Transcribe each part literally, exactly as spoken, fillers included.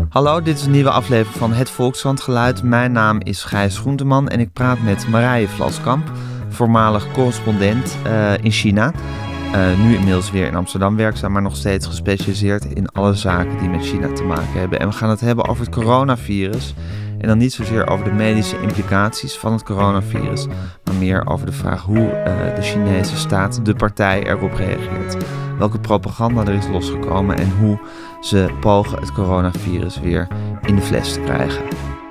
Hallo, dit is een nieuwe aflevering van Het Volkskrant-geluid. Mijn naam is Gijs Groenteman en ik praat met Marije Vlaskamp, voormalig correspondent uh, in China. Uh, nu inmiddels weer in Amsterdam werkzaam, maar nog steeds gespecialiseerd in alle zaken die met China te maken hebben. En we gaan het hebben over het coronavirus. En dan niet zozeer over de medische implicaties van het coronavirus, maar meer over de vraag hoe uh, de Chinese staat, de partij, erop reageert. Welke propaganda er is losgekomen en hoe ze pogen het coronavirus weer in de fles te krijgen.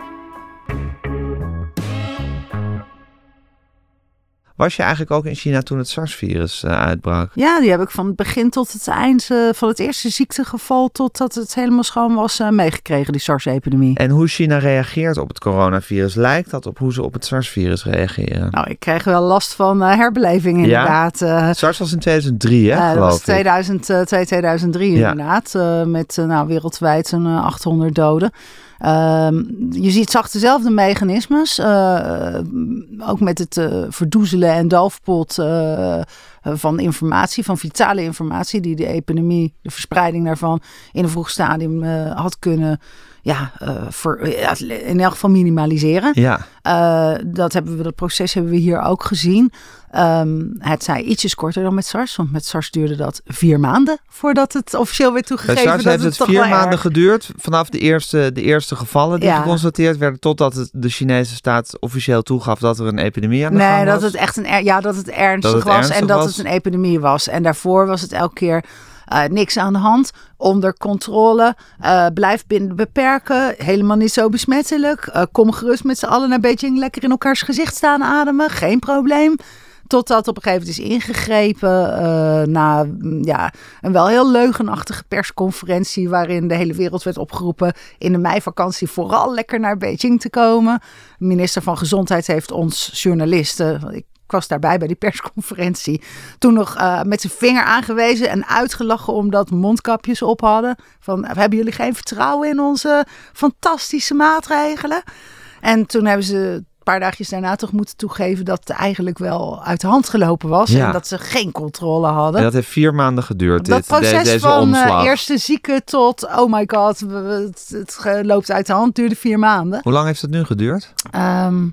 Was je eigenlijk ook in China toen het SARS-virus uh, uitbrak? Ja, die heb ik van het begin tot het eind, uh, van het eerste ziektegeval totdat het helemaal schoon was uh, meegekregen, die SARS-epidemie. En hoe China reageert op het coronavirus, lijkt dat op hoe ze op het SARS-virus reageren? Nou, ik kreeg wel last van uh, herbeleving inderdaad. Ja? Uh, SARS was in tweeduizend drie, hè, uh, geloof dat was ik. tweeduizend twee, tweeduizend drie ja. inderdaad, uh, met uh, nou, wereldwijd een uh, achthonderd doden. Uh, je ziet, zag dezelfde mechanismes, uh, ook met het uh, verdoezelen en doofpot uh, van informatie, van vitale informatie, die de epidemie, de verspreiding daarvan in een vroeg stadium uh, had kunnen, ja, uh, voor, ja, in elk geval minimaliseren. Ja. Uh, dat, hebben we, dat proces hebben we hier ook gezien. Um, het zij ietsjes korter dan met SARS, want met SARS duurde dat vier maanden voordat het officieel werd toegegeven. Bij SARS dat heeft het, het vier maanden erg... geduurd vanaf de eerste, de eerste gevallen die ja. geconstateerd werden, totdat het de Chinese staat officieel toegaf dat er een epidemie aan de nee, gang was. Nee, dat het echt een, ja, dat het ernstig dat het was ernstig en dat was. het een epidemie was. En daarvoor was het elke keer Uh, niks aan de hand, onder controle, uh, blijf binnen beperken, helemaal niet zo besmettelijk. Uh, kom gerust met z'n allen naar Beijing, lekker in elkaars gezicht staan ademen, geen probleem. Totdat op een gegeven moment is ingegrepen uh, na ja, een wel heel leugenachtige persconferentie waarin de hele wereld werd opgeroepen in de meivakantie vooral lekker naar Beijing te komen. De minister van Gezondheid heeft ons journalisten, ik Ik was daarbij bij die persconferentie. Toen nog uh, met zijn vinger aangewezen en uitgelachen omdat mondkapjes op hadden. Van, hebben jullie geen vertrouwen in onze fantastische maatregelen? En toen hebben ze een paar dagjes daarna toch moeten toegeven dat het eigenlijk wel uit de hand gelopen was. Ja. En dat ze geen controle hadden. En dat heeft vier maanden geduurd, dat dit, proces de, deze van omslag. Uh, eerste zieke tot, oh my god, het, het loopt uit de hand, duurde vier maanden. Hoe lang heeft het nu geduurd? Um,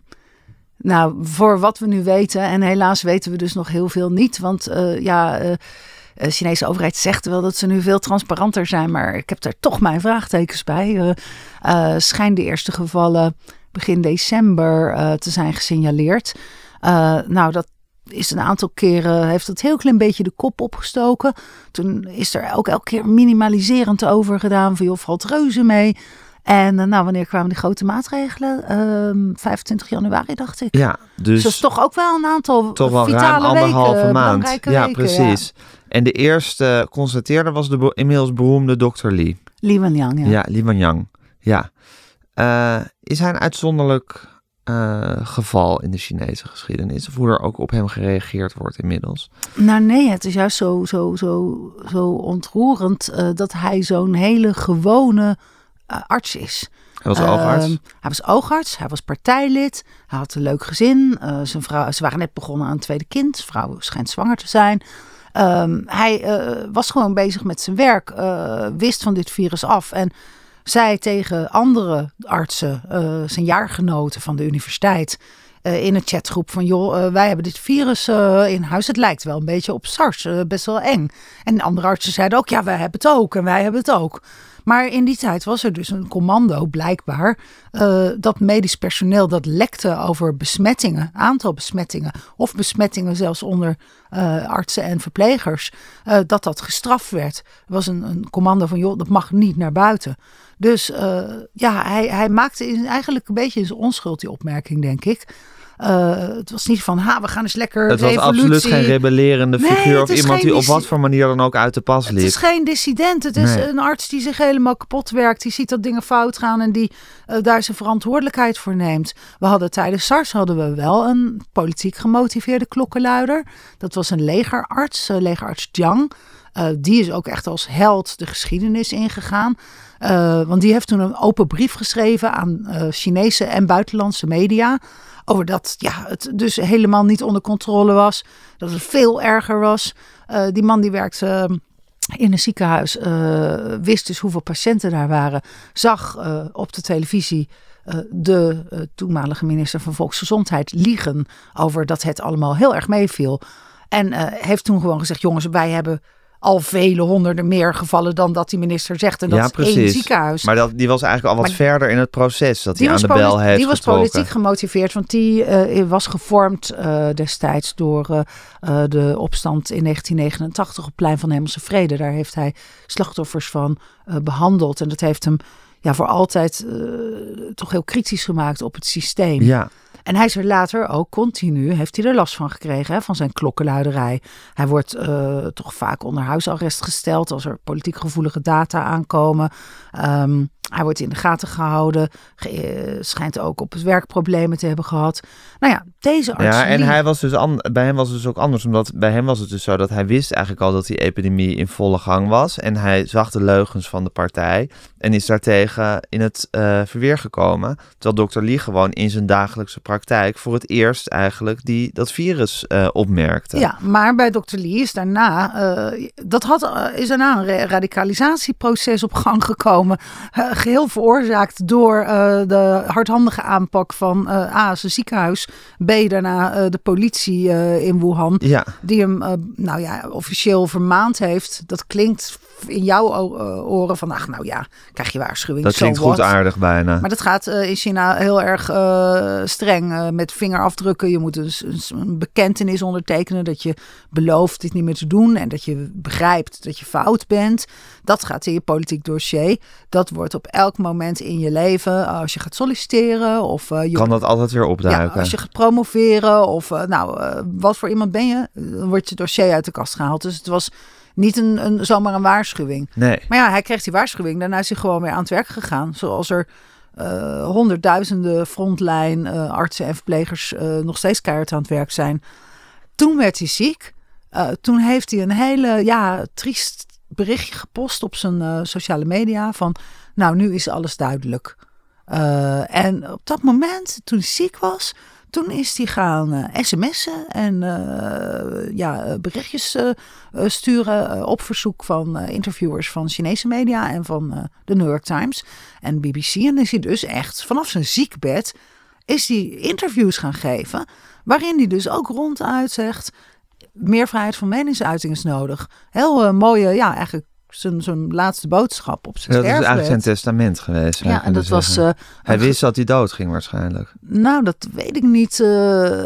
Nou, voor wat we nu weten, en helaas weten we dus nog heel veel niet. Want uh, ja, uh, de Chinese overheid zegt wel dat ze nu veel transparanter zijn. Maar ik heb daar toch mijn vraagtekens bij. Uh, uh, schijnen de eerste gevallen begin december uh, te zijn gesignaleerd. Uh, nou, dat is een aantal keren, heeft het heel klein beetje de kop opgestoken. Toen is er ook elke keer minimaliserend over gedaan. Van joh, valt reuze mee. En uh, nou, wanneer kwamen die grote maatregelen? Uh, vijfentwintig januari, dacht ik. Ja, dus, dus dat is toch ook wel een aantal toch wel vitale ruim anderhalve weken, maand. Ja, weken, precies. Ja. En de eerste constateerder was de be- inmiddels beroemde dokter Li. Li Wenliang, ja. Ja, Li Wenliang. Ja. Uh, is hij een uitzonderlijk uh, geval in de Chinese geschiedenis? Of hoe er ook op hem gereageerd wordt inmiddels? Nou nee, het is juist zo, zo, zo, zo ontroerend uh, dat hij zo'n hele gewone Uh, arts is. Hij was oogarts? Uh, hij was oogarts, hij was partijlid, hij had een leuk gezin. Uh, zijn vrouw, ze waren net begonnen aan een tweede kind. Zijn vrouw schijnt zwanger te zijn. Um, hij uh, was gewoon bezig met zijn werk, uh, wist van dit virus af en zei tegen andere artsen, uh, zijn jaargenoten van de universiteit, Uh, in een chatgroep van joh, uh, wij hebben dit virus uh, in huis. Het lijkt wel een beetje op SARS, uh, best wel eng. En andere artsen zeiden ook, ja, wij hebben het ook en wij hebben het ook. Maar in die tijd was er dus een commando, blijkbaar, uh, dat medisch personeel dat lekte over besmettingen, aantal besmettingen, of besmettingen zelfs onder uh, artsen en verplegers, uh, dat dat gestraft werd. Er was een, een commando van, joh, dat mag niet naar buiten. Dus uh, ja, hij, hij maakte in, eigenlijk een beetje in zijn onschuld die opmerking, denk ik. Uh, het was niet van, ha, we gaan eens lekker Het revolutie. was absoluut geen rebellerende figuur nee, of iemand die dissi- op wat voor manier dan ook uit de pas liep. Het is geen dissident. Het is nee. een arts die zich helemaal kapot werkt. Die ziet dat dingen fout gaan en die uh, daar zijn verantwoordelijkheid voor neemt. We hadden tijdens SARS hadden we wel een politiek gemotiveerde klokkenluider. Dat was een legerarts, uh, legerarts Jiang. Uh, die is ook echt als held de geschiedenis ingegaan. Uh, want die heeft toen een open brief geschreven aan uh, Chinese en buitenlandse media. Over dat ja, het dus helemaal niet onder controle was. Dat het veel erger was. Uh, die man die werkte uh, in een ziekenhuis, uh, wist dus hoeveel patiënten daar waren, zag uh, op de televisie uh, de uh, toenmalige minister van Volksgezondheid liegen over dat het allemaal heel erg meeviel. En uh, heeft toen gewoon gezegd, jongens, wij hebben al vele honderden meer gevallen dan dat die minister zegt. En dat ja, is precies. één ziekenhuis. Maar dat, die was eigenlijk al wat maar, verder in het proces dat hij aan de politi- bel heeft Die was getrokken. politiek gemotiveerd, want die uh, was gevormd uh, destijds door uh, uh, de opstand in negentien negenentachtig op het Plein van Hemelse Vrede. Daar heeft hij slachtoffers van uh, behandeld. En dat heeft hem ja, voor altijd uh, toch heel kritisch gemaakt op het systeem. Ja. En hij is er later ook continu, heeft hij er last van gekregen, hè, van zijn klokkenluiderij. Hij wordt uh, toch vaak onder huisarrest gesteld als er politiek gevoelige data aankomen. Um, hij wordt in de gaten gehouden, ge- schijnt ook op het werk problemen te hebben gehad. Nou ja, deze arts... Ja, en die... hij was dus an- bij hem was het dus ook anders, omdat bij hem was het dus zo dat hij wist eigenlijk al dat die epidemie in volle gang was. En hij zag de leugens van de partij en is daartegen in het uh, verweer gekomen. Terwijl dokter Lee gewoon in zijn dagelijkse praktijk voor het eerst eigenlijk die, dat virus uh, opmerkte. Ja, maar bij dokter Lee is daarna, uh, dat had, uh, is daarna een ra- radicalisatieproces op gang gekomen. Uh, geheel veroorzaakt door uh, de hardhandige aanpak van uh, A, zijn ziekenhuis, B, daarna uh, de politie uh, in Wuhan. Ja. Die hem, uh, nou ja, officieel vermaand heeft. Dat klinkt in jouw uh, oren van, ach nou ja, krijg je waarschuwing. Dat klinkt so goed what. aardig bijna. Maar dat gaat uh, in China heel erg uh, streng uh, met vingerafdrukken. Je moet een, een bekentenis ondertekenen dat je belooft dit niet meer te doen en dat je begrijpt dat je fout bent. Dat gaat in je politiek dossier. Dat wordt op elk moment in je leven, als je gaat solliciteren of uh, je kan dat altijd weer opduiken. Ja, als je gaat promoveren of uh, nou, uh, wat voor iemand ben je, dan wordt je dossier uit de kast gehaald. Dus het was niet een, een, zomaar een waarschuwing. Nee. Maar ja, hij kreeg die waarschuwing. Daarna is hij gewoon weer aan het werk gegaan. Zoals er uh, honderdduizenden frontline uh, artsen en verplegers uh, nog steeds keihard aan het werk zijn. Toen werd hij ziek. Uh, toen heeft hij een hele ja, triest berichtje gepost op zijn uh, sociale media. Van nou, nu is alles duidelijk. Uh, en op dat moment, toen hij ziek was, toen is hij gaan uh, sms'en en uh, ja, berichtjes uh, sturen uh, op verzoek van uh, interviewers van Chinese media en van uh, de New York Times en B B C. En is hij dus echt vanaf zijn ziekbed is hij interviews gaan geven, waarin hij dus ook ronduit zegt, meer vrijheid van meningsuiting is nodig. Heel uh, mooie, ja, eigenlijk zijn, zijn laatste boodschap op zijn dat sterfbed. Dat is eigenlijk zijn testament geweest. Ja, en dat was... Uh, hij wist dat hij dood ging waarschijnlijk. Nou, dat weet ik niet. Uh,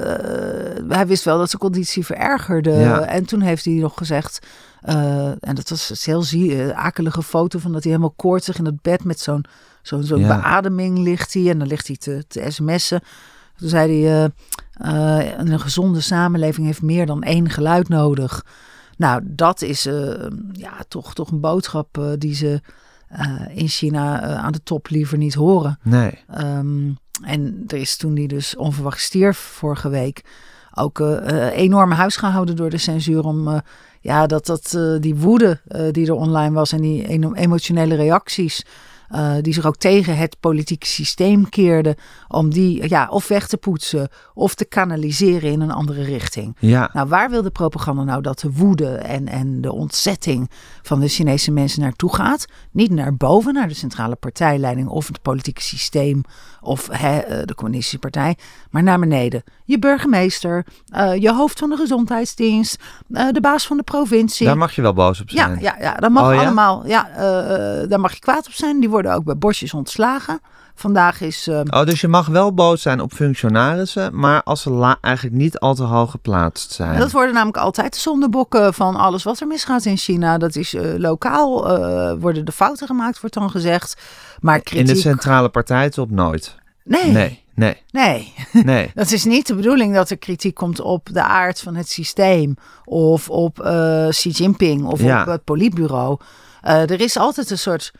hij wist wel dat zijn conditie verergerde. Ja. En toen heeft hij nog gezegd... Uh, en dat was een heel zie, akelige foto van dat hij helemaal koortsig in het bed met zo'n, zo'n, zo'n ja. beademing ligt hij. En dan ligt hij te, te sms'en. Toen zei hij... Uh, uh, een gezonde samenleving heeft meer dan één geluid nodig. Nou, dat is uh, ja, toch, toch een boodschap uh, die ze uh, in China uh, aan de top liever niet horen. Nee. Um, en er is toen die dus onverwacht stierf vorige week ook uh, uh, enorm huisgehouden door de censuur om uh, ja, dat, dat, uh, die woede uh, die er online was en die emotionele reacties Uh, die zich ook tegen het politieke systeem keerden, om die ja, of weg te poetsen of te kanaliseren in een andere richting. Ja. Nou, waar wil de propaganda nou dat de woede en, en de ontzetting van de Chinese mensen naartoe gaat? Niet naar boven, naar de centrale partijleiding of het politieke systeem of he, de communistische partij, maar naar beneden. Je burgemeester, uh, je hoofd van de gezondheidsdienst, uh, de baas van de provincie. Daar mag je wel boos op zijn. Ja, ja, ja dat mag oh, ja? allemaal. Ja, uh, daar mag je kwaad op zijn. Die worden ook bij bosjes ontslagen. Vandaag is... Uh... Oh, dus je mag wel boos zijn op functionarissen, maar als ze la- eigenlijk niet al te hoog geplaatst zijn. Ja, dat worden namelijk altijd de zondebokken van alles wat er misgaat in China. Dat is uh, lokaal, uh, worden de fouten gemaakt, wordt dan gezegd. Maar kritiek... In de centrale partijtop nooit? Nee. Nee. Nee. Nee. nee. Dat is niet de bedoeling dat er kritiek komt op de aard van het systeem. Of op uh, Xi Jinping of ja. op het politbureau. Uh, er is altijd een soort...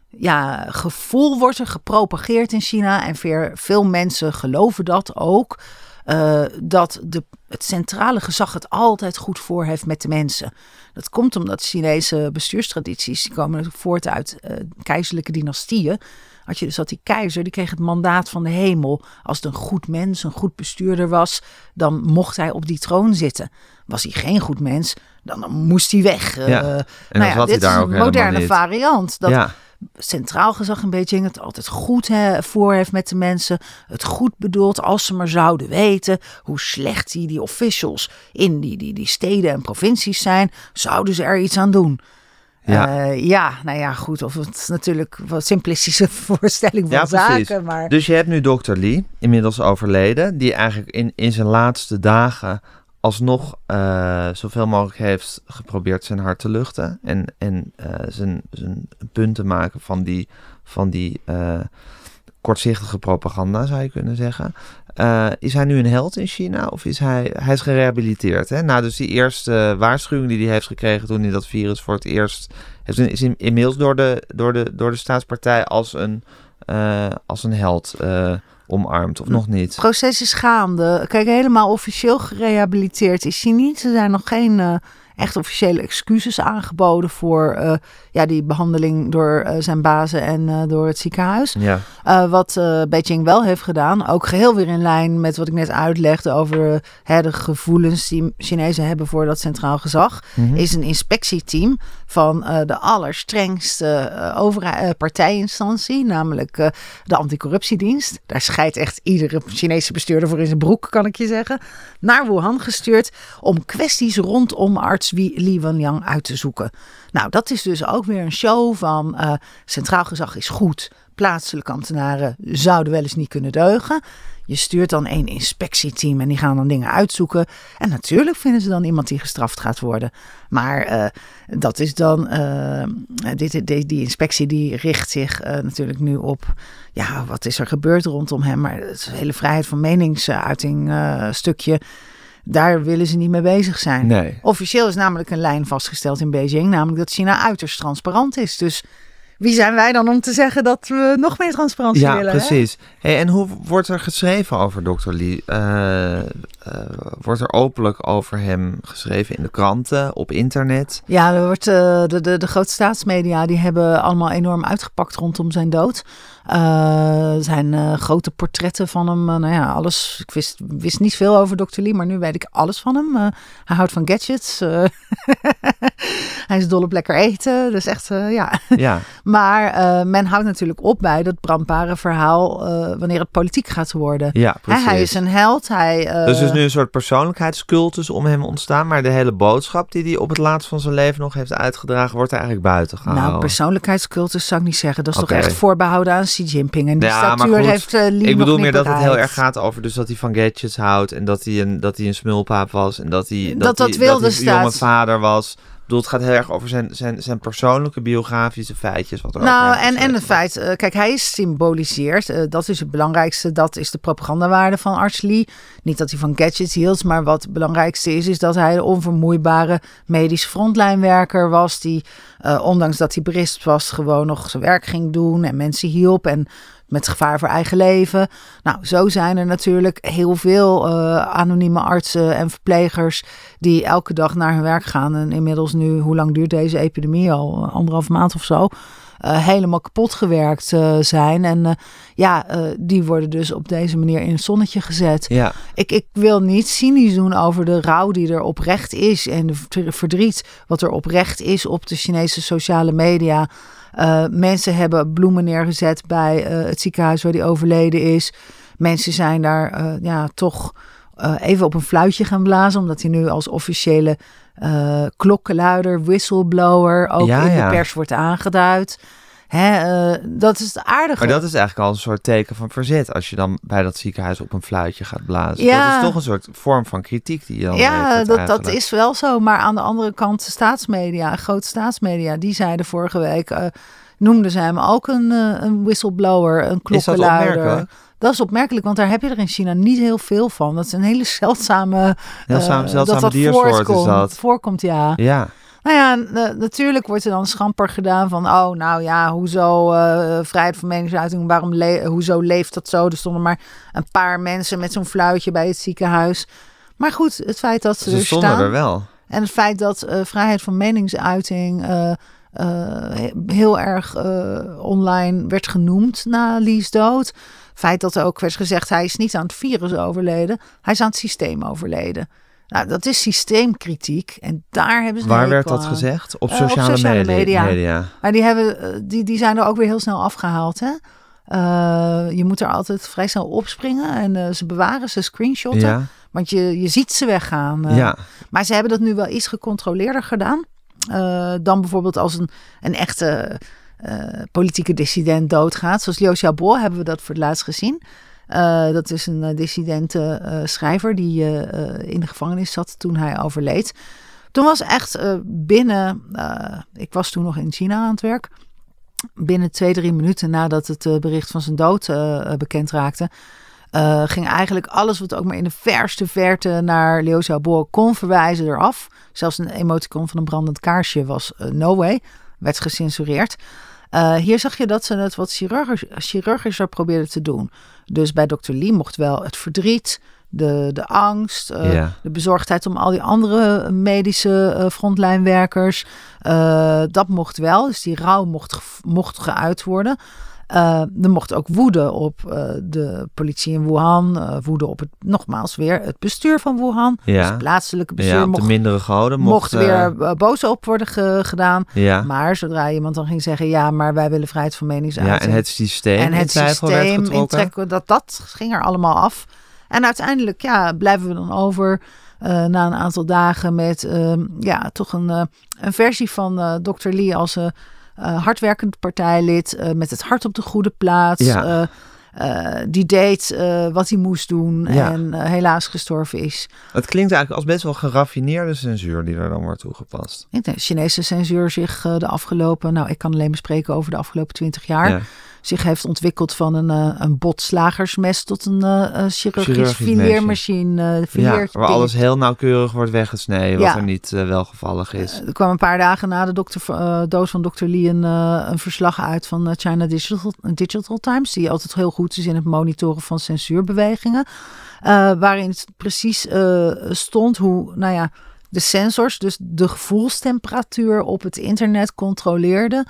Ja, gevoel wordt er gepropageerd in China en veel, veel mensen geloven dat ook. Uh, dat de, het centrale gezag het altijd goed voor heeft met de mensen. Dat komt omdat Chinese bestuurstradities die komen voort uit uh, keizerlijke dynastieën. Had je dus dat die keizer, die kreeg het mandaat van de hemel. Als het een goed mens, een goed bestuurder was, dan mocht hij op die troon zitten. Was hij geen goed mens, dan, dan moest hij weg. Ja. Uh, en nou ja, zat dit hij daar is ook een moderne niet. variant. Dat ja. Centraal gezag in Beijing het altijd goed he, voor heeft met de mensen. Het goed bedoelt als ze maar zouden weten hoe slecht die, die officials in die, die, die steden en provincies zijn. Zouden ze er iets aan doen. Ja. Uh, ja, nou ja, goed. Of het is natuurlijk een wat simplistische voorstelling van ja, zaken. Precies. Maar... Dus je hebt nu dokter Lee, inmiddels overleden, die eigenlijk in, in zijn laatste dagen alsnog uh, zoveel mogelijk heeft geprobeerd zijn hart te luchten. En, en uh, zijn, zijn punt te maken van die, van die uh, kortzichtige propaganda, zou je kunnen zeggen. Uh, is hij nu een held in China of is hij, hij is gerehabiliteerd? Hè? Nou, dus die eerste waarschuwing die hij heeft gekregen toen hij dat virus voor het eerst heeft, is inmiddels door de, door de, door de staatspartij als een, uh, als een held uh, omarmd, of nog niet? Het proces is gaande. Kijk, helemaal officieel gerehabiliteerd is hij niet. Er zijn nog geen uh, echt officiële excuses aangeboden voor uh, ja, die behandeling door uh, zijn bazen en uh, door het ziekenhuis. Ja. Uh, wat uh, Beijing wel heeft gedaan, ook geheel weer in lijn met wat ik net uitlegde over uh, hè, de gevoelens die Chinezen hebben voor dat centraal gezag, mm-hmm. is een inspectieteam van uh, de allerstrengste uh, overheid, uh, partijinstantie, namelijk uh, de anticorruptiedienst. Daar scheidt echt iedere Chinese bestuurder voor in zijn broek, kan ik je zeggen. Naar Wuhan gestuurd om kwesties rondom arts Li Wenliang uit te zoeken. Nou, dat is dus ook weer een show van uh, centraal gezag is goed. Plaatselijke ambtenaren zouden wel eens niet kunnen deugen. Je stuurt dan één inspectieteam en die gaan dan dingen uitzoeken. En natuurlijk vinden ze dan iemand die gestraft gaat worden. Maar uh, dat is dan, uh, dit, die, die inspectie die richt zich uh, natuurlijk nu op, ja, wat is er gebeurd rondom hem. Maar het hele vrijheid van meningsuiting uh, stukje, daar willen ze niet mee bezig zijn. Nee. Officieel is namelijk een lijn vastgesteld in Beijing, namelijk dat China uiterst transparant is. Dus wie zijn wij dan om te zeggen dat we nog meer transparantie ja, willen? Ja, precies. Hey, en hoe wordt er geschreven over dokter Lee? Uh, uh, wordt er openlijk over hem geschreven in de kranten, op internet? Ja, er wordt, uh, de, de, de grote staatsmedia die hebben allemaal enorm uitgepakt rondom zijn dood. Uh, er zijn uh, grote portretten van hem. Uh, nou ja, alles. Ik wist, wist niet veel over dokter Lee, maar nu weet ik alles van hem. Uh, hij houdt van gadgets. Uh, hij is dol op lekker eten. Dus echt, uh, ja. ja. Maar uh, men houdt natuurlijk op bij dat brandbare verhaal uh, wanneer het politiek gaat worden. Ja, precies. Hij, hij is een held. Hij, uh, dus er is nu een soort persoonlijkheidscultus om hem ontstaan, maar de hele boodschap die hij op het laatst van zijn leven nog heeft uitgedragen, wordt er eigenlijk buiten gehouden. Nou, persoonlijkheidscultus zou ik niet zeggen. Dat is okay. toch echt voorbehouden aan Xi Jinping. En die ja, statuur goed, heeft uh, Lee ik bedoel meer dat het heel erg gaat over dus dat hij van gadgets houdt en dat hij een, dat hij een smulpaap was en dat hij, dat, dat, dat, hij, wilde dat hij een staat. jonge vader was. Ik bedoel, het gaat heel erg over zijn, zijn, zijn persoonlijke biografische feitjes. Wat er nou, en, en het feit, uh, kijk, hij is symboliseerd. Uh, dat is het belangrijkste. Dat is de propagandawaarde van arts Lee. Niet dat hij van gadgets hield, maar wat het belangrijkste is, is dat hij de onvermoeibare medische frontlijnwerker was. Die, uh, ondanks dat hij berispt was, gewoon nog zijn werk ging doen en mensen hielp en met gevaar voor eigen leven. Nou, zo zijn er natuurlijk heel veel uh, anonieme artsen en verplegers die elke dag naar hun werk gaan. En inmiddels nu, hoe lang duurt deze epidemie al? Anderhalf maand of zo. Uh, helemaal kapot gewerkt uh, zijn. En uh, ja, uh, die worden dus op deze manier in het zonnetje gezet. Ja. Ik, ik wil niet cynisch doen over de rouw die er oprecht is en de verdriet wat er oprecht is op de Chinese sociale media. Uh, mensen hebben bloemen neergezet bij uh, het ziekenhuis waar die overleden is. Mensen zijn daar uh, ja, toch uh, even op een fluitje gaan blazen, omdat hij nu als officiële uh, klokkenluider, whistleblower ook ja, in ja. de pers wordt aangeduid. Hè, uh, dat is het aardige. Maar dat is eigenlijk al een soort teken van verzet als je dan bij dat ziekenhuis op een fluitje gaat blazen. Ja. Dat is toch een soort vorm van kritiek die je dan Ja, heeft dat, dat is wel zo. Maar aan de andere kant, de staatsmedia, grote staatsmedia, die zeiden vorige week, uh, noemden ze hem ook een, uh, een whistleblower, een klokkenluider. Is dat opmerkelijk? Dat is opmerkelijk, want daar heb je er in China niet heel veel van. Dat is een hele zeldzame, heel uh, zeldzame dat dat diersoort voorkomt, is dat. Voorkomt, ja. Ja. Nou ja, n- natuurlijk wordt er dan schamper gedaan van, oh, nou ja, hoezo uh, vrijheid van meningsuiting, waarom le- hoezo leeft dat zo? Er stonden maar een paar mensen met zo'n fluitje bij het ziekenhuis. Maar goed, het feit dat ze, ze er stonden staan er wel. En het feit dat uh, vrijheid van meningsuiting uh, uh, heel erg uh, online werd genoemd na Lee's dood. Het feit dat er ook werd gezegd, hij is niet aan het virus overleden, hij is aan het systeem overleden. Nou, dat is systeemkritiek. En daar hebben ze... Waar werd dat gezegd? Op sociale, uh, op sociale media. media. Maar die, hebben, die, die zijn er ook weer heel snel afgehaald, hè? Uh, je moet er altijd vrij snel opspringen. En uh, ze bewaren, ze screenshotten. Ja. Want je, je ziet ze weggaan. Uh, ja. Maar ze hebben dat nu wel iets gecontroleerder gedaan. Uh, dan bijvoorbeeld als een, een echte uh, politieke dissident doodgaat. Zoals Liu Xiaobo hebben we dat voor het laatst gezien. Uh, dat is een uh, dissidente uh, schrijver die uh, uh, in de gevangenis zat toen hij overleed. Toen was echt uh, binnen... Uh, ik was toen nog in China aan het werk. Binnen twee, drie minuten nadat het uh, bericht van zijn dood uh, bekend raakte... Uh, ging eigenlijk alles wat ook maar in de verste verte naar Liu Xiaobo kon verwijzen eraf. Zelfs een emoticon van een brandend kaarsje was uh, no way. Werd gecensureerd. Uh, hier zag je dat ze het wat chirurgisch, chirurgischer probeerden te doen. Dus bij dokter Li mocht wel het verdriet, de, de angst, uh, yeah. de bezorgdheid om al die andere medische uh, frontlijnwerkers. Uh, dat mocht wel, dus die rouw mocht, mocht geuit worden. Uh, er mocht ook woede op uh, de politie in Wuhan, uh, woede op het, nogmaals weer, het bestuur van Wuhan. Ja. Dus het plaatselijke bestuur ja, mocht, de mindere goden mocht, mocht weer uh, boos op worden ge, gedaan. Ja. Maar zodra iemand dan ging zeggen, ja, maar wij willen vrijheid van meningsuiting. Ja, en het systeem en het in systeem intrekken, dat, dat ging er allemaal af. En uiteindelijk ja, blijven we dan over uh, na een aantal dagen met uh, ja, toch een, uh, een versie van uh, dokter Li als uh, Uh, hardwerkend partijlid, uh, met het hart op de goede plaats. Ja. Uh, uh, die deed uh, wat hij moest doen ja. en uh, helaas gestorven is. Het klinkt eigenlijk als best wel geraffineerde censuur die er dan wordt toegepast. Ik denk, de Chinese censuur zich uh, de afgelopen, nou ik kan alleen maar spreken over de afgelopen twintig jaar, ja. zich heeft ontwikkeld van een, uh, een botslagersmes tot een uh, chirurgisch fileermachine. Uh, ja, waar alles heel nauwkeurig wordt weggesneden, wat ja. er niet uh, welgevallig is. Uh, er kwam een paar dagen na de dokter, uh, dood van dokter Li een, uh, een verslag uit van uh, China Digital, Digital Times, die altijd heel goed is in het monitoren van censuurbewegingen. Uh, waarin het precies uh, stond hoe, nou ja, de sensors, dus de gevoelstemperatuur op het internet controleerden.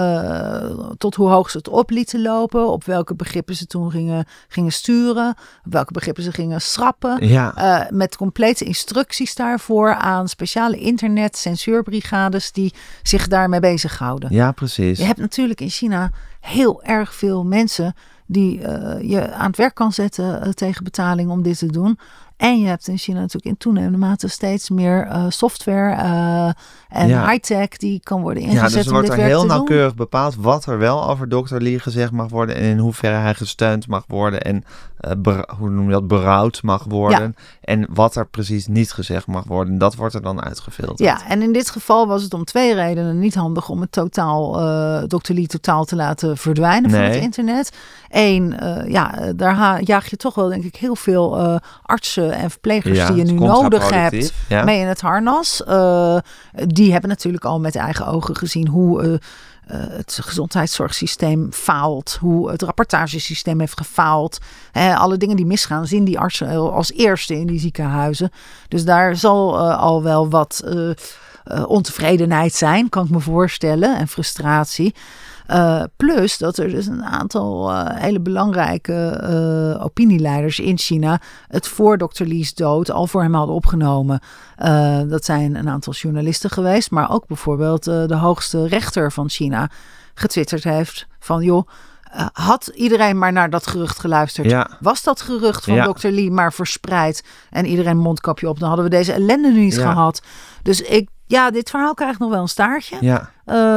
Uh, tot hoe hoog ze het op lieten lopen. Op welke begrippen ze toen gingen, gingen sturen. Op welke begrippen ze gingen schrappen. Ja. Uh, met complete instructies daarvoor aan speciale internet censuurbrigades die zich daarmee bezighouden. Ja, precies. Je hebt natuurlijk in China heel erg veel mensen die uh, je aan het werk kan zetten uh, tegen betaling om dit te doen. En je hebt in China natuurlijk in toenemende mate steeds meer uh, software uh, en ja. high-tech die kan worden ingezet. Ja, dus er wordt om dit er werk heel te nauwkeurig doen. bepaald wat er wel over dokter Li gezegd mag worden en in hoeverre hij gesteund mag worden en uh, ber- hoe noem je dat, berouwd mag worden. Ja. En wat er precies niet gezegd mag worden. Dat wordt er dan uitgefilterd. Ja, en in dit geval was het om twee redenen niet handig om het totaal, uh, dokter Li totaal te laten verdwijnen nee. van het internet. Eén, uh, ja, daar ha- jaag je toch wel denk ik heel veel uh, artsen en verplegers ja, die je nu nodig hebt ja. mee in het harnas. Uh, die hebben natuurlijk al met eigen ogen gezien hoe uh, uh, het gezondheidszorgsysteem faalt. Hoe het rapportagesysteem heeft gefaald. Uh, alle dingen die misgaan zien die artsen als eerste in die ziekenhuizen. Dus daar zal uh, al wel wat uh, uh, ontevredenheid zijn, kan ik me voorstellen. En frustratie. Uh, plus dat er dus een aantal uh, hele belangrijke uh, opinieleiders in China het voor dokter Li's dood al voor hem hadden opgenomen. Uh, dat zijn een aantal journalisten geweest, maar ook bijvoorbeeld uh, de hoogste rechter van China getwitterd heeft van joh, Uh, had iedereen maar naar dat gerucht geluisterd? Ja. Was dat gerucht van ja. dokter Li maar verspreid en iedereen mondkapje op, dan hadden we deze ellende nu niet ja. gehad. Dus ik, ja, dit verhaal krijgt nog wel een staartje. Ja.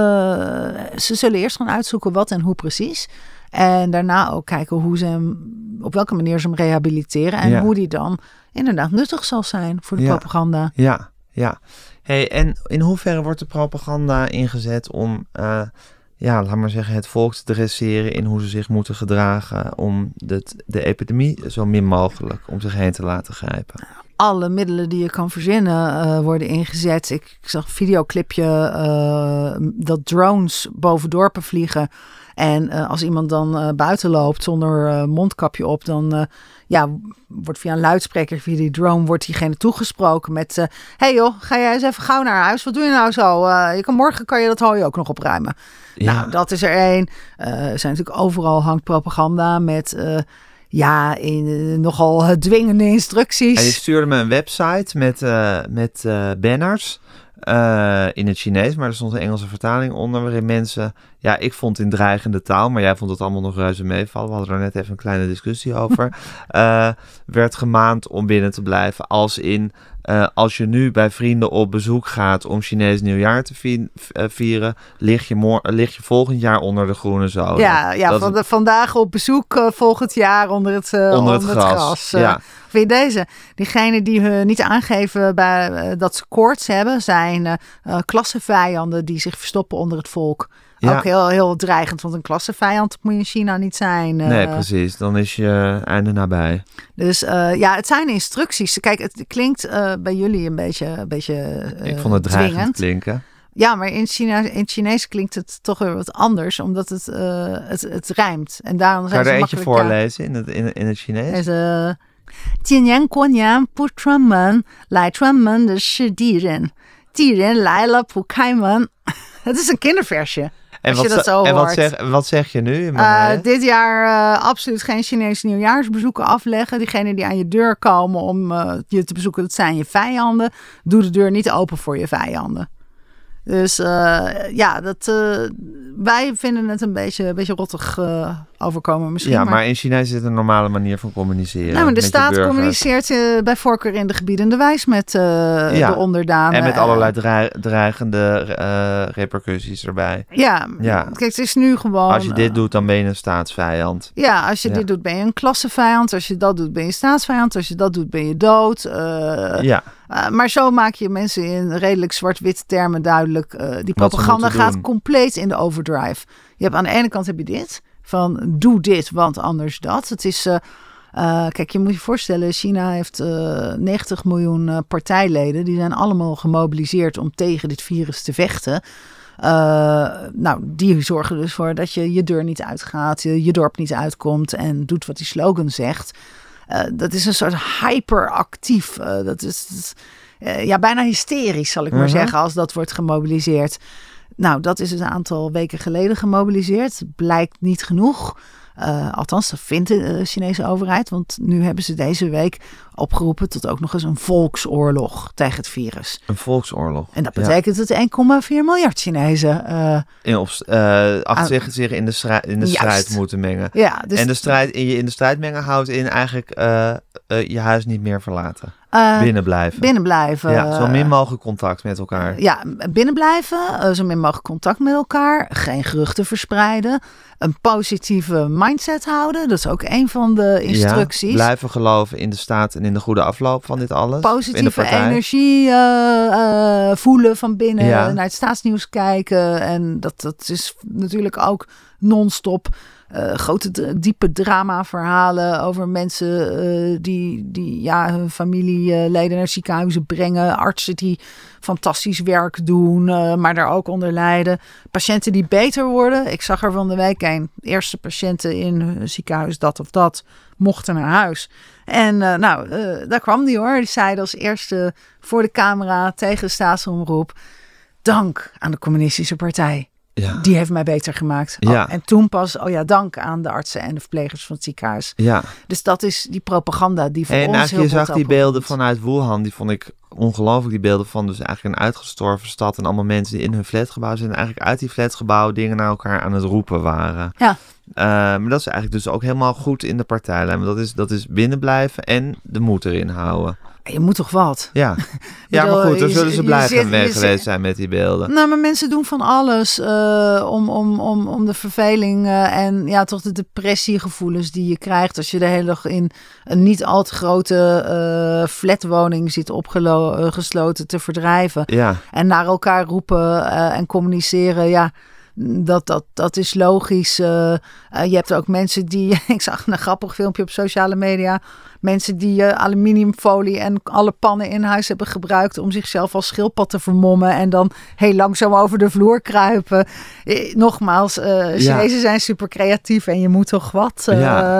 Uh, ze zullen eerst gaan uitzoeken wat en hoe precies. En daarna ook kijken hoe ze hem, op welke manier ze hem rehabiliteren en ja. hoe die dan inderdaad nuttig zal zijn voor de ja. propaganda. Ja, ja. Hey, en in hoeverre wordt de propaganda ingezet om Uh... ja, laat maar zeggen, het volk te dresseren in hoe ze zich moeten gedragen om de, de epidemie zo min mogelijk om zich heen te laten grijpen? Alle middelen die je kan verzinnen uh, worden ingezet. Ik, ik zag een videoclipje uh, dat drones boven dorpen vliegen. En uh, als iemand dan uh, buiten loopt zonder uh, mondkapje op, dan uh, ja, wordt via een luidspreker, via die drone, wordt diegene toegesproken met uh, hey joh, ga jij eens even gauw naar huis? Wat doe je nou zo? Uh, je kan, morgen kan je dat hooi ook nog opruimen. Ja. Nou, dat is er één. Uh, er zijn natuurlijk overal hangt propaganda met Uh, Ja, in, uh, nogal uh, dwingende instructies. En je stuurde me een website met, uh, met uh, banners uh, in het Chinees, maar er stond een Engelse vertaling onder, waarin mensen, ja, ik vond in dreigende taal, maar jij vond het allemaal nog reuze meevallen, we hadden er net even een kleine discussie over, uh, werd gemaand om binnen te blijven, als in, uh, als je nu bij vrienden op bezoek gaat om Chinees nieuwjaar te vi- uh, vieren, lig je, mor- lig je volgend jaar onder de groene zone. Ja, ja van de, vandaag op bezoek, uh, volgend jaar onder het, uh, onder onder het het gras. gras. Uh, Ja. Weer deze. Diegenen die uh, niet aangeven bij, uh, dat ze koorts hebben, zijn uh, uh, klassevijanden die zich verstoppen onder het volk. Ja. Ook heel, heel dreigend, want een klassevijand moet je in China niet zijn. Uh, Nee, precies. Dan is je einde nabij. Dus uh, ja, het zijn instructies. Kijk, het klinkt uh, bij jullie een beetje, een beetje uh, Ik vond het dreigend dwingend. klinken. Ja, maar in, China, in het Chinees klinkt het toch weer wat anders, omdat het, uh, het, het rijmt. En daarom Kan je zijn er ze eentje makkelijk... voorlezen in het, in, in het Chinees? Ja, uh, 今年过年不串门，来串门的是地人，地人来了不开门。Het is een kinderversje. En, als wat, je dat zo en wat, hoort. zeg, wat zeg je nu? In Uh, mijn dit jaar uh, absoluut geen Chinese nieuwjaarsbezoeken afleggen. Diegenen die aan je deur komen om uh, je te bezoeken, dat zijn je vijanden. Doe de deur niet open voor je vijanden. Dus uh, ja, dat, uh, wij vinden het een beetje, een beetje rottig uh, overkomen misschien. Ja, maar, maar in China is het een normale manier van communiceren. nou, maar de met je staat burgers. communiceert uh, bij voorkeur in de gebiedende wijs met uh, Ja, de onderdanen. En met allerlei dreig- dreigende uh, repercussies erbij. Ja, Ja. kijk, het is nu gewoon... Als je dit uh, doet, dan ben je een staatsvijand. Ja, als je Ja. dit doet ben je een klassevijand. Als je dat doet ben je staatsvijand. Als je dat doet ben je dood. Uh, Ja, uh, maar zo maak je mensen in redelijk zwart-wit termen duidelijk. Uh, die Wat ze propaganda moeten gaat doen. compleet in de overdrive. Je hebt aan de ene kant heb je dit. Van doe dit, want anders dat. Het is... Uh, uh, kijk, je moet je voorstellen, China heeft uh, negentig miljoen uh, partijleden. Die zijn allemaal gemobiliseerd om tegen dit virus te vechten. Uh, nou, die zorgen dus voor dat je je deur niet uitgaat, je, je dorp niet uitkomt en doet wat die slogan zegt. Uh, dat is een soort hyperactief, uh, dat is, dat is uh, ja, bijna hysterisch zal ik maar Mhm. zeggen als dat wordt gemobiliseerd. Nou, dat is een aantal weken geleden gemobiliseerd. Blijkt niet genoeg. Uh, althans, dat vindt de uh, Chinese overheid. Want nu hebben ze deze week opgeroepen tot ook nog eens een volksoorlog tegen het virus. een volksoorlog. En dat betekent dat één komma vier miljard Chinezen... Uh, In op, uh, achter zich, zich in de, strijd, in de Juist. strijd moeten mengen. ja, dus, en de strijd, in je in de strijd mengen houdt in eigenlijk uh, uh, je huis niet meer verlaten. uh, Binnen blijven. binnen blijven. Ja, zo min mogelijk contact met elkaar. Ja, binnen blijven. Uh, zo min mogelijk contact met elkaar. Geen geruchten verspreiden. Een positieve mindset houden. Dat is ook een van de instructies. Ja, blijven geloven in de staat en in de goede afloop van dit alles. in de Positieve partij. energie uh, uh, voelen van binnen. Ja. Naar het staatsnieuws kijken. En dat, dat is natuurlijk ook non-stop. Uh, grote, d- diepe drama-verhalen over mensen uh, die, die ja, hun familieleden naar ziekenhuizen brengen. Artsen die fantastisch werk doen, uh, maar daar ook onder lijden. Patiënten die beter worden. Ik zag er van de week een. Eerste patiënten in een ziekenhuis dat of dat mochten naar huis. En uh, nou, uh, daar kwam die hoor. Die zeiden als eerste voor de camera tegen de staatsomroep: dank aan de Communistische Partij. Ja. Die heeft mij beter gemaakt. Ja. Oh, en toen pas, oh ja, dank aan de artsen en de verplegers van het ziekenhuis. Ja. Dus dat is die propaganda die voor En ons eigenlijk, heel je zag bot die beelden opkomt. vanuit Wuhan, die vond ik ongelooflijk. Die beelden van dus eigenlijk een uitgestorven stad en allemaal mensen die in hun flatgebouw zitten. En eigenlijk uit die flatgebouw dingen naar elkaar aan het roepen waren. Ja. Uh, maar dat is eigenlijk dus ook helemaal goed in de partijlijn. Maar dat is, dat is binnenblijven en de moed erin houden. Je moet toch wat? Ja, ja bedoel, maar goed, dan je- zullen ze je blij zit- mee je geweest zit- zijn met die beelden. Nou, maar mensen doen van alles uh, om, om, om, om de verveling uh, en ja, toch de depressiegevoelens die je krijgt als je de hele dag in een niet al te grote uh, flatwoning zit opgesloten te verdrijven. Ja, En naar elkaar roepen uh, en communiceren, ja, dat, dat, dat is logisch. Uh, uh, je hebt ook mensen die, ik zag een grappig filmpje op sociale media, mensen die uh, aluminiumfolie en alle pannen in huis hebben gebruikt om zichzelf als schildpad te vermommen en dan heel langzaam over de vloer kruipen. Eh, nogmaals, uh, Chinezen zijn super creatief en je moet toch wat. Uh, Ja.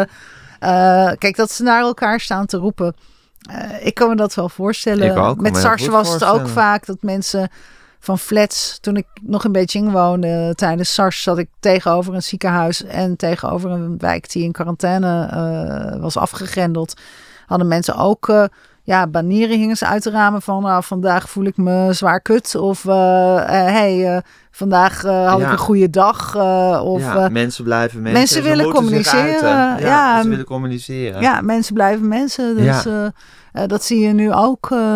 uh, kijk, dat ze naar elkaar staan te roepen. Uh, ik kan me dat wel voorstellen. Ik ook, kan Met me heel SARS goed was het ook voorstellen. vaak dat mensen van flats. Toen ik nog in Beijing woonde tijdens SARS zat ik tegenover een ziekenhuis en tegenover een wijk die in quarantaine uh, was afgegrendeld. Hadden mensen ook uh, ja, banieren hingen ze uit de ramen van nou, vandaag voel ik me zwaar kut. Of uh, uh, hey, uh, vandaag uh, had ja. ik een goede dag. Uh, of, ja, uh, mensen blijven mensen. Mensen willen communiceren. Ja, ja, mensen willen communiceren. Ja, mensen blijven mensen. Dus ja. uh, uh, dat zie je nu ook. Uh,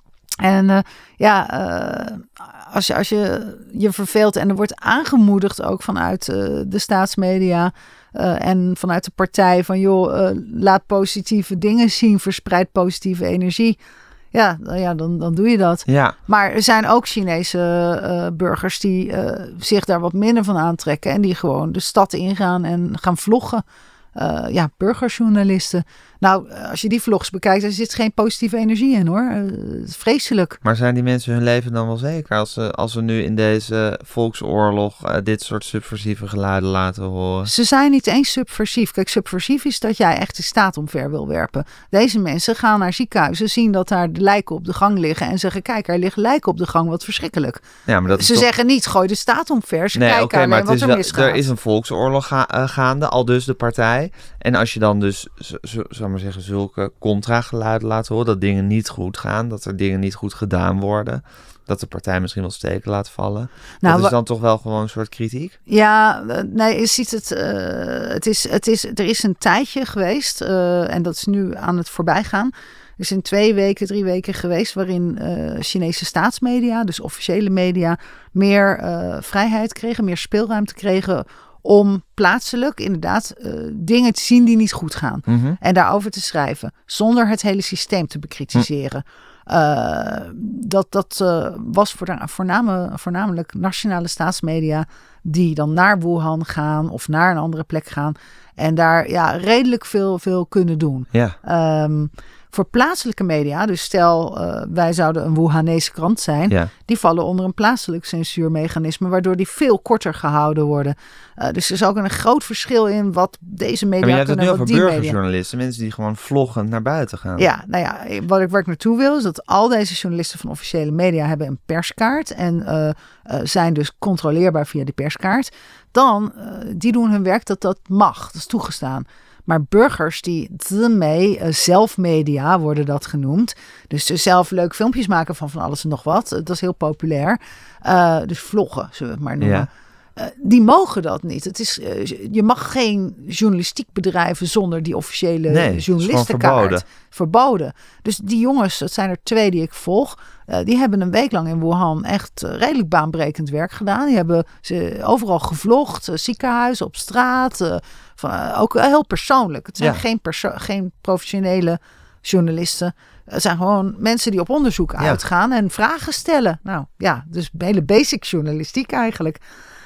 en uh, ja, uh, als je, als je je verveelt en er wordt aangemoedigd ook vanuit uh, de staatsmedia uh, en vanuit de partij van joh, uh, laat positieve dingen zien, verspreid positieve energie. Ja, ja dan, dan doe je dat. Ja. Maar er zijn ook Chinese uh, burgers die uh, zich daar wat minder van aantrekken en die gewoon de stad ingaan en gaan vloggen. Uh, ja, burgerjournalisten. Nou, als je die vlogs bekijkt, er zit geen positieve energie in hoor. Uh, het is vreselijk. Maar zijn die mensen hun leven dan wel zeker? Als ze, als we nu in deze volksoorlog uh, dit soort subversieve geluiden laten horen? Ze zijn niet eens subversief. Kijk, subversief is dat jij echt de staat omver wil werpen. Deze mensen gaan naar ziekenhuizen, zien dat daar de lijken op de gang liggen en zeggen, kijk, er liggen lijken op de gang, wat verschrikkelijk. Ja, maar dat ze is toch... zeggen niet, gooi de staat omver. Ze nee, kijken okay, alleen wat er er misgaat. Er is een volksoorlog ga, uh, gaande, al dus de partij. En als je dan dus, z- z- zou maar zeggen, zulke contra-geluiden laat horen, dat dingen niet goed gaan, dat er dingen niet goed gedaan worden, dat de partij misschien wel steken laat vallen. Nou, dat is dan toch wel gewoon een soort kritiek? Ja, nee, je ziet het, uh, het, is, het is, er is een tijdje geweest, uh, en dat is nu aan het voorbijgaan. Er zijn twee weken, drie weken geweest waarin uh, Chinese staatsmedia, dus officiële media, meer uh, vrijheid kregen, meer speelruimte kregen om plaatselijk inderdaad uh, dingen te zien die niet goed gaan. Mm-hmm. En daarover te schrijven, zonder het hele systeem te bekritiseren. Mm. Uh, dat dat uh, was voorna- voorname, voornamelijk nationale staatsmedia die dan naar Wuhan gaan of naar een andere plek gaan. En daar ja, redelijk veel, veel kunnen doen. Ja. Um, voor plaatselijke media, dus stel uh, wij zouden een Wuhanese krant zijn, ja. die vallen onder een plaatselijk censuurmechanisme, waardoor die veel korter gehouden worden. Uh, dus er is ook een groot verschil in wat deze media ja, maar je kunnen. hebt het nu over burgerjournalisten, burgerjournalisten, mensen die gewoon vloggend naar buiten gaan. Ja, nou ja, wat ik, waar ik naartoe wil is dat al deze journalisten van officiële media hebben een perskaart en uh, uh, zijn dus controleerbaar via die perskaart. Dan, uh, die doen hun werk, dat dat mag, dat is toegestaan. Maar burgers die mee, uh, zelfmedia worden dat genoemd. Dus zelf leuk filmpjes maken van van alles en nog wat. Dat is heel populair. Uh, dus vloggen, zullen we het maar noemen. Ja. Uh, die mogen dat niet. Het is, uh, je mag geen journalistiek bedrijven zonder die officiële nee, journalistenkaart. Verboden. verboden. Dus die jongens, dat zijn er twee die ik volg. Uh, die hebben een week lang in Wuhan echt uh, redelijk baanbrekend werk gedaan. Die hebben ze overal gevlogd. Uh, ziekenhuizen, op straat. Uh, van, uh, ook uh, heel persoonlijk. Het zijn ja. geen, perso- geen professionele journalisten. Het zijn gewoon mensen die op onderzoek ja. uitgaan en vragen stellen. Nou ja, dus hele basic journalistiek eigenlijk.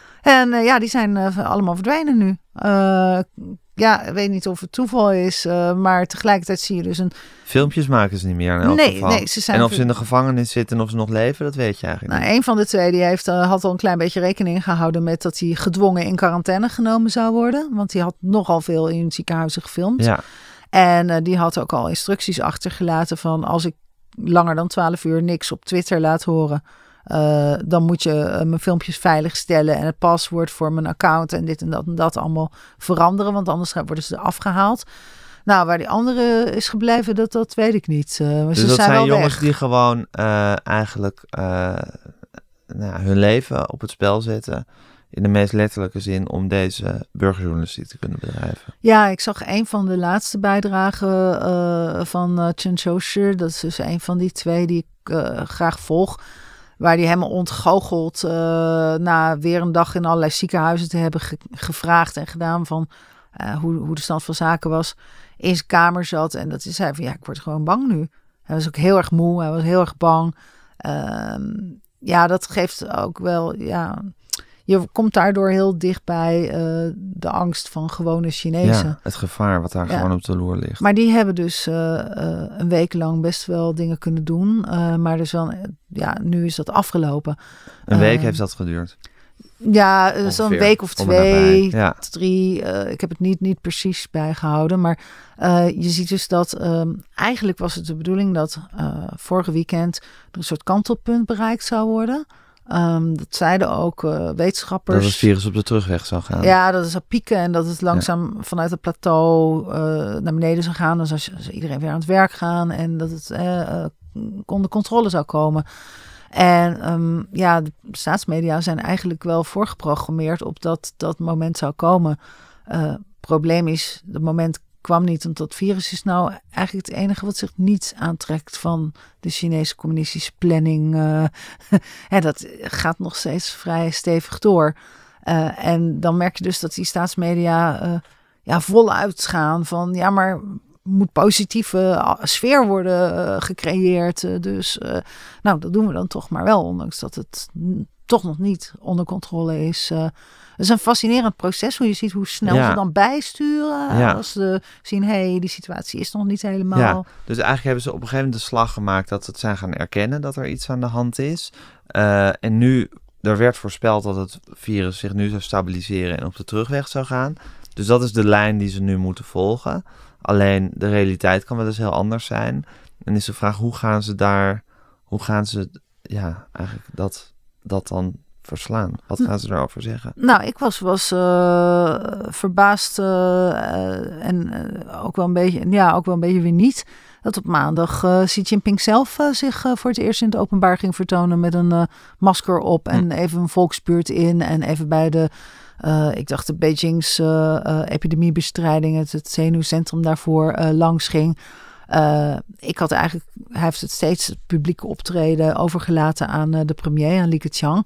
En uh, ja, die zijn uh, allemaal verdwenen nu. Uh, ja, ik weet niet of het toeval is, uh, maar tegelijkertijd zie je dus een... Filmpjes maken ze niet meer in elk nee, geval. Nee, ze zijn en of ze in de gevangenis zitten en of ze nog leven, dat weet je eigenlijk nou, niet. Een van de twee die heeft, uh, had al een klein beetje rekening gehouden met dat hij gedwongen in quarantaine genomen zou worden. Want die had nogal veel in ziekenhuizen gefilmd. Ja. En uh, die had ook al instructies achtergelaten van als ik langer dan twaalf uur niks op Twitter laat horen, Uh, dan moet je uh, mijn filmpjes veilig stellen en het paswoord voor mijn account en dit en dat en dat allemaal veranderen, want anders worden ze afgehaald. Nou, waar die andere is gebleven, dat, dat weet ik niet. Uh, maar dus ze dat zijn, zijn wel jongens weg. die gewoon uh, eigenlijk uh, nou, hun leven op het spel zetten, in de meest letterlijke zin, om deze burgerjournalistiek te kunnen bedrijven. Ja, ik zag een van de laatste bijdragen uh, van uh, Chen Shoushi. Dat is dus een van die twee die ik uh, graag volg. Waar die helemaal ontgoocheld uh, na weer een dag in allerlei ziekenhuizen te hebben ge- gevraagd en gedaan van uh, hoe, hoe de stand van zaken was. In zijn kamer zat en dat hij zei van ja, ik word gewoon bang nu. Hij was ook heel erg moe, hij was heel erg bang. Uh, ja, dat geeft ook wel, ja, je komt daardoor heel dicht bij uh, de angst van gewone Chinezen. Ja, het gevaar wat daar ja. gewoon op de loer ligt. Maar die hebben dus uh, uh, een week lang best wel dingen kunnen doen. Uh, maar dus wel, ja, nu is dat afgelopen. Een week uh, heeft dat geduurd? Ja, uh, zo'n week of twee, ja. drie. Uh, ik heb het niet, niet precies bijgehouden. Maar uh, je ziet dus dat um, eigenlijk was het de bedoeling dat uh, vorige weekend er een soort kantelpunt bereikt zou worden. Um, dat zeiden ook uh, wetenschappers. Dat het virus op de terugweg zou gaan. Ja, dat het zou pieken en dat het langzaam ja. vanuit het plateau uh, naar beneden zou gaan. Dan zou, zou iedereen weer aan het werk gaan en dat het uh, uh, onder controle zou komen. En um, ja, de staatsmedia zijn eigenlijk wel voorgeprogrammeerd op dat dat moment zou komen. Uh, probleem is, het moment kwam niet, want dat virus is nou eigenlijk het enige wat zich niet aantrekt van de Chinese communistische planning. Uh, ja, dat gaat nog steeds vrij stevig door. Uh, en dan merk je dus dat die staatsmedia uh, ja, voluit gaan van ja, maar moet positieve sfeer worden uh, gecreëerd. Uh, dus uh, nou, dat doen we dan toch maar wel, ondanks dat het n- toch nog niet onder controle is. Uh, Het is een fascinerend proces, hoe je ziet hoe snel ja. ze dan bijsturen. Ja. Als ze zien, hé, hey, die situatie is nog niet helemaal... Ja. Dus eigenlijk hebben ze op een gegeven moment de slag gemaakt dat ze het zijn gaan erkennen dat er iets aan de hand is. Uh, en nu, er werd voorspeld dat het virus zich nu zou stabiliseren en op de terugweg zou gaan. Dus dat is de lijn die ze nu moeten volgen. Alleen de realiteit kan wel eens heel anders zijn. En is de vraag, hoe gaan ze daar, hoe gaan ze, ja, eigenlijk dat, dat dan... verslaan. Wat gaan ze daarover zeggen? Nou, ik was, was uh, verbaasd uh, uh, en uh, ook wel een beetje, ja, ook wel een beetje weer niet. Dat op maandag uh, Xi Jinping zelf uh, zich uh, voor het eerst in het openbaar ging vertonen met een uh, masker op en hm. even een volksbuurt in en even bij de, uh, ik dacht de Beijing's uh, uh, epidemiebestrijding, het, het zenuwcentrum daarvoor uh, langs ging. Uh, ik had eigenlijk, hij heeft het steeds het publieke optreden overgelaten aan uh, de premier, aan Li Keqiang.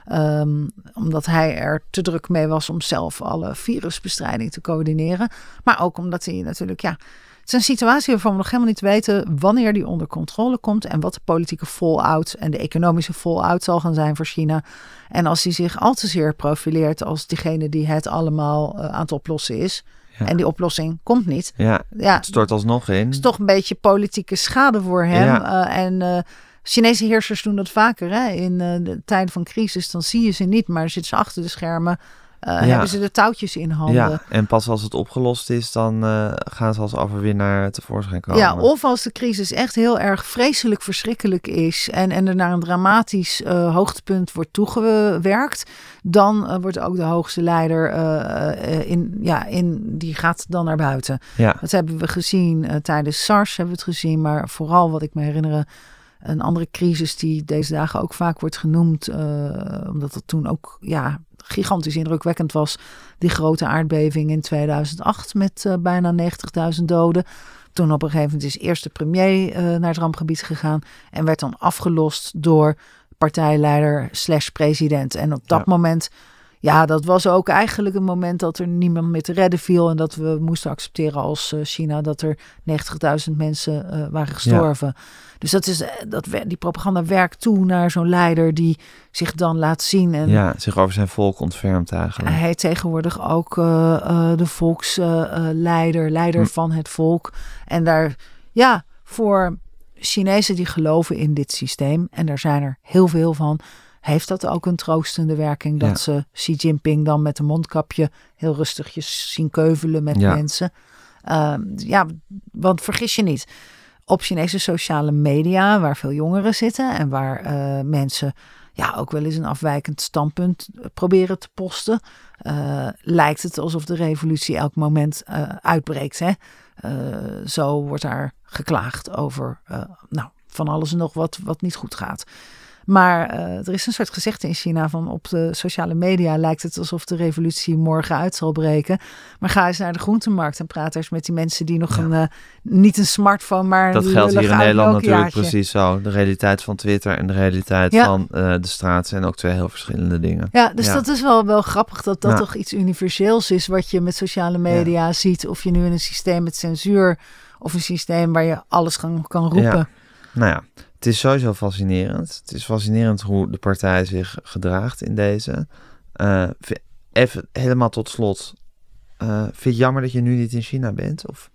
Um, omdat hij er te druk mee was om zelf alle virusbestrijding te coördineren. Maar ook omdat hij natuurlijk, ja, het is een situatie waarvan we nog helemaal niet weten wanneer die onder controle komt en wat de politieke fallout en de economische fallout zal gaan zijn voor China. En als hij zich al te zeer profileert als diegene die het allemaal uh, aan het oplossen is. Ja. En die oplossing komt niet. Ja, ja, het stort alsnog in. Het is toch een beetje politieke schade voor hem. Ja. Uh, en uh, Chinese heersers doen dat vaker. Hè? In uh, de tijden van crisis, dan zie je ze niet. Maar zitten ze achter de schermen. Uh, ja. Hebben ze de touwtjes in handen. Ja, en pas als het opgelost is, dan uh, gaan ze als overwinnaar tevoorschijn komen. Ja, of als de crisis echt heel erg vreselijk verschrikkelijk is en, en er naar een dramatisch uh, hoogtepunt wordt toegewerkt, dan uh, wordt ook de hoogste leider, uh, uh, in, ja, in, die gaat dan naar buiten. Ja. Dat hebben we gezien uh, tijdens SARS, hebben we het gezien, maar vooral wat ik me herinner, een andere crisis die deze dagen ook vaak wordt genoemd, uh, omdat het toen ook, ja, gigantisch indrukwekkend was, die grote aardbeving in tweeduizend acht met uh, bijna negentigduizend doden. Toen op een gegeven moment is eerst de premier uh, naar het rampgebied gegaan en werd dan afgelost door partijleider slash president. En op dat ja. moment, ja, dat was ook eigenlijk een moment dat er niemand meer te redden viel en dat we moesten accepteren als uh, China dat er negentigduizend mensen uh, waren gestorven. Ja. Dus dat is, dat, die propaganda werkt toe naar zo'n leider die zich dan laat zien. En ja, zich over zijn volk ontfermt eigenlijk. Hij heet tegenwoordig ook uh, uh, de volksleider, uh, leider hm. van het volk. En daar, ja, voor Chinezen die geloven in dit systeem, en daar zijn er heel veel van, heeft dat ook een troostende werking. Dat ja. ze Xi Jinping dan met een mondkapje heel rustigjes zien keuvelen met ja. mensen. Uh, ja, want vergis je niet. Op Chinese sociale media, waar veel jongeren zitten en waar uh, mensen ja ook wel eens een afwijkend standpunt proberen te posten, uh, lijkt het alsof de revolutie elk moment uh, uitbreekt. Hè? Uh, zo wordt daar geklaagd over uh, nou, van alles en nog wat, wat niet goed gaat. Maar uh, er is een soort gezegde in China van op de sociale media lijkt het alsof de revolutie morgen uit zal breken. Maar ga eens naar de groentemarkt en praat eens met die mensen die nog ja. een, uh, niet een smartphone, maar dat een geldt hier in Nederland natuurlijk jaartje. Precies zo. De realiteit van Twitter en de realiteit ja. van uh, de straat zijn ook twee heel verschillende dingen. Ja, dus ja. dat is wel, wel grappig dat dat ja. toch iets universeels is wat je met sociale media ja. ziet. Of je nu in een systeem met censuur of een systeem waar je alles kan, kan roepen. Ja. Nou ja, het is sowieso fascinerend. Het is fascinerend hoe de partij zich gedraagt in deze. Uh, even helemaal tot slot. Uh, vind je het jammer dat je nu niet in China bent? Of?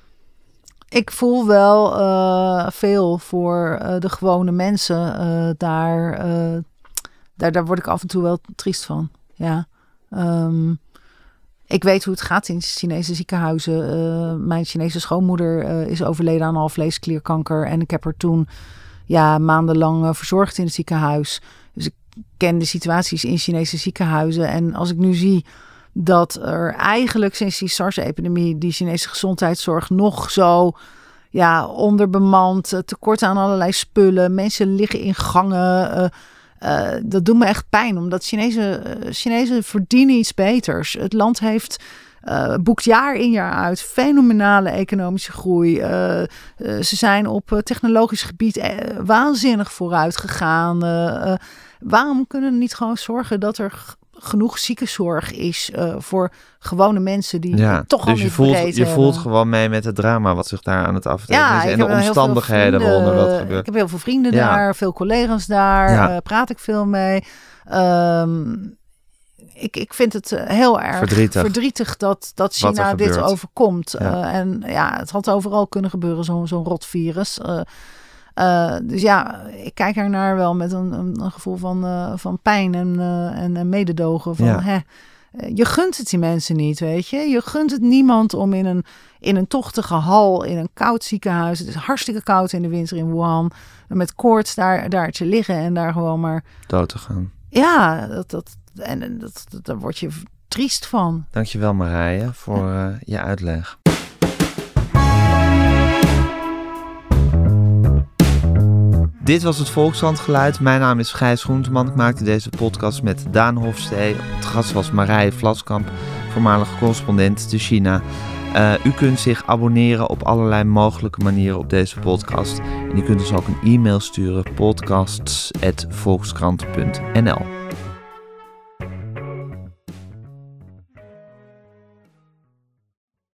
Ik voel wel uh, veel voor uh, de gewone mensen. Uh, daar, uh, daar, daar word ik af en toe wel triest van. Ja. Um, Ik weet hoe het gaat in Chinese ziekenhuizen. Uh, mijn Chinese schoonmoeder uh, is overleden aan alvleesklierkanker. En ik heb haar toen ja, maandenlang uh, verzorgd in het ziekenhuis. Dus ik ken de situaties in Chinese ziekenhuizen. En als ik nu zie dat er eigenlijk sinds die SARS-epidemie die Chinese gezondheidszorg nog zo ja, onderbemand, tekort aan allerlei spullen, mensen liggen in gangen. Uh, uh, dat doet me echt pijn, omdat Chinezen, uh, Chinezen verdienen iets beters. Het land heeft uh, boekt jaar in jaar uit fenomenale economische groei. Uh, uh, ze zijn op uh, technologisch gebied uh, waanzinnig vooruit gegaan. Uh, uh, waarom kunnen we niet gewoon zorgen dat er g- genoeg ziekenzorg is uh, voor gewone mensen die ja, toch al dus niet je voelt, breed je hebben. voelt gewoon mee met het drama wat zich daar aan het aftekenen Ja, is. ik En de heb heel veel omstandigheden vrienden, waaronder dat gebeurt. Ik heb heel veel vrienden Ja. daar, veel collega's daar. Ja. Uh, praat ik veel mee. Um, ik, ik vind het uh, heel erg Verdrietig. verdrietig dat, dat Wat er China dit gebeurt. overkomt. Ja. Uh, en ja, het had overal kunnen gebeuren, zo'n zo'n rot virus. Uh, uh, dus ja, ik kijk ernaar wel met een, een, een gevoel van, uh, van pijn en, uh, en, en mededogen. Van, Ja. hè, je gunt het die mensen niet, weet je. Je gunt het niemand om in een, in een tochtige hal, in een koud ziekenhuis. Het is hartstikke koud in de winter in Wuhan. Met koorts daar, daar te liggen en daar gewoon maar... Dood te gaan. Ja, dat, dat, en en dat, dat, daar word je triest van. Dankjewel Marije voor uh, je uitleg. Dit was het Volkskrant-geluid. Mijn naam is Gijs Groenteman. Ik maakte deze podcast met Daan Hofstee. Het gast was Marije Vlaskamp, voormalige correspondent te China. Uh, u kunt zich abonneren op allerlei mogelijke manieren op deze podcast. En u kunt dus ook een e-mail sturen, podcasts at volkskrant punt n l.